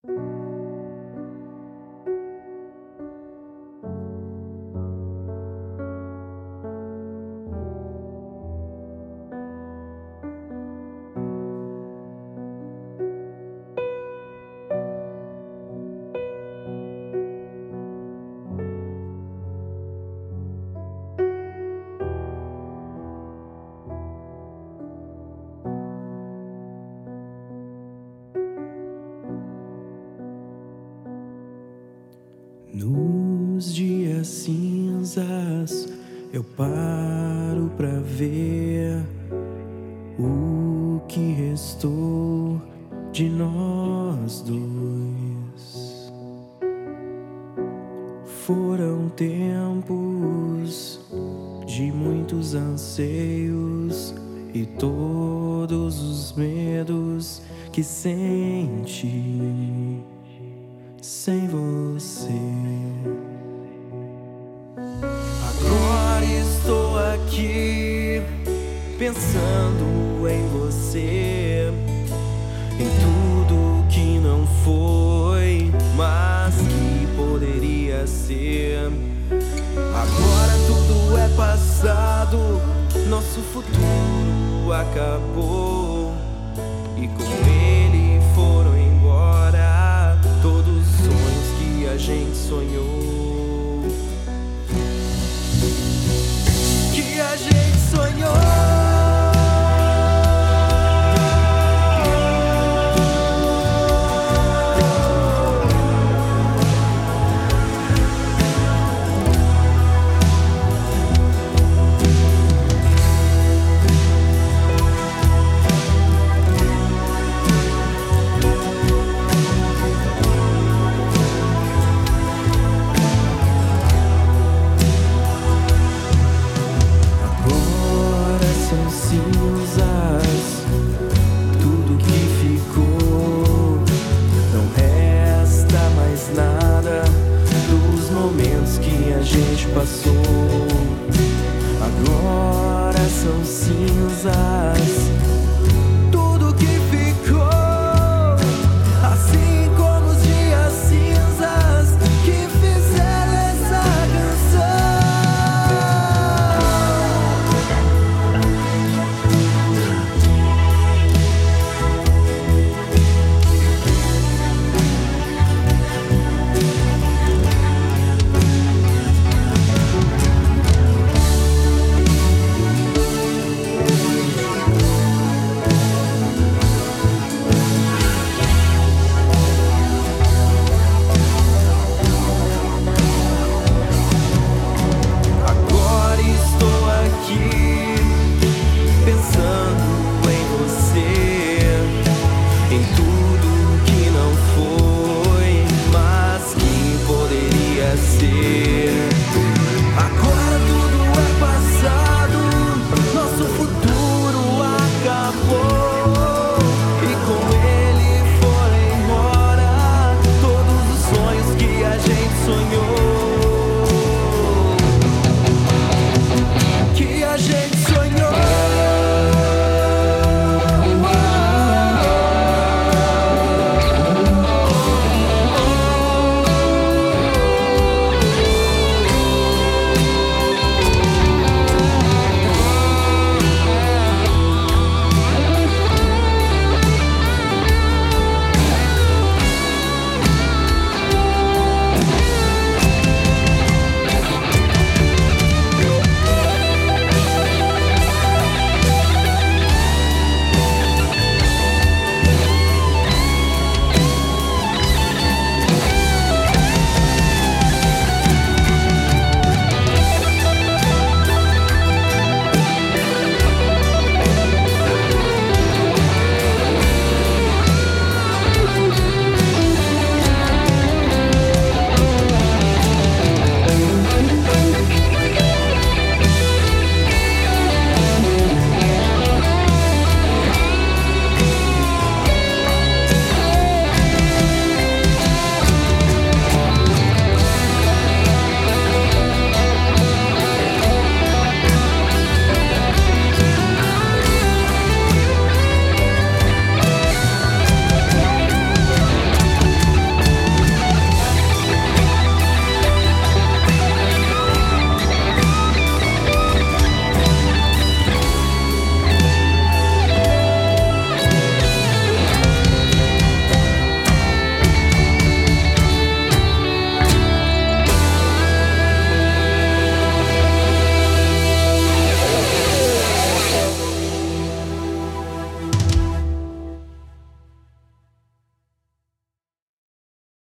Nos dias cinzas eu paro pra ver o que restou de nós dois. Foram tempos de muitos anseios e todos os medos que senti sem você. Agora estou aqui pensando em você, em tudo que não foi, mas que poderia ser. Agora tudo é passado, nosso futuro acabou e com ele foram embora todos os sonhos que a gente sonhou. Que a gente sonhou.